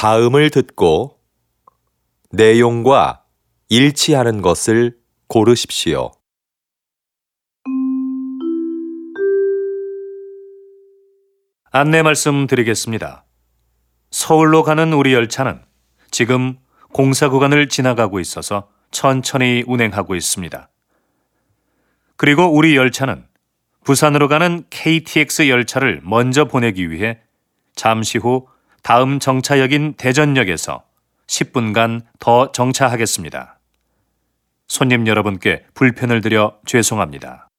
다음을 듣고 내용과 일치하는 것을 고르십시오. 안내 말씀드리겠습니다. 서울로 가는 우리 열차는 지금 공사 구간을 지나가고 있어서 천천히 운행하고 있습니다. 그리고 우리 열차는 부산으로 가는 KTX 열차를 먼저 보내기 위해 잠시 후 다음 정차역인 대전역에서 10분간 더 정차하겠습니다. 손님 여러분께 불편을 드려 죄송합니다.